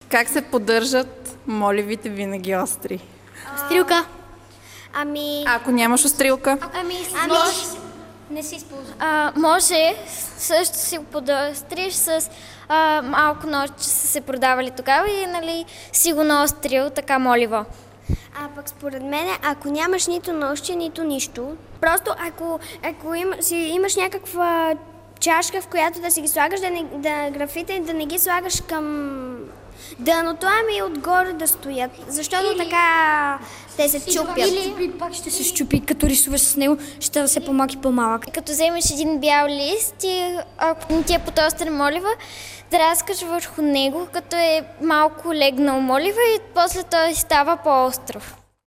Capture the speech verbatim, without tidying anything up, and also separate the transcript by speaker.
Speaker 1: Как се поддържат моливите винаги остри?
Speaker 2: Стрелка.
Speaker 3: Ами...
Speaker 1: А ако нямаш острилка?
Speaker 3: Ами...
Speaker 2: Ами...
Speaker 3: Не се използва.
Speaker 2: А, може също си го подостриш с а, малко ножче са се продавали тогава и нали, си го наострил така моливо.
Speaker 3: А пък според мен, ако нямаш нито нощче, нито нищо, просто ако, ако им, си, имаш някаква чашка, в която да си ги слагаш, да, не, да графите и да не ги слагаш към дъното, ами отгоре да стоят, защото или... така те се чупят.
Speaker 2: Или пак ще се щупи, като рисуваш с него, ще се по-малък и по-малък. Като вземеш един бял лист и ако не ти е потостен молива, драскаш върху него, като е малко легнал молива и после той става по-остров.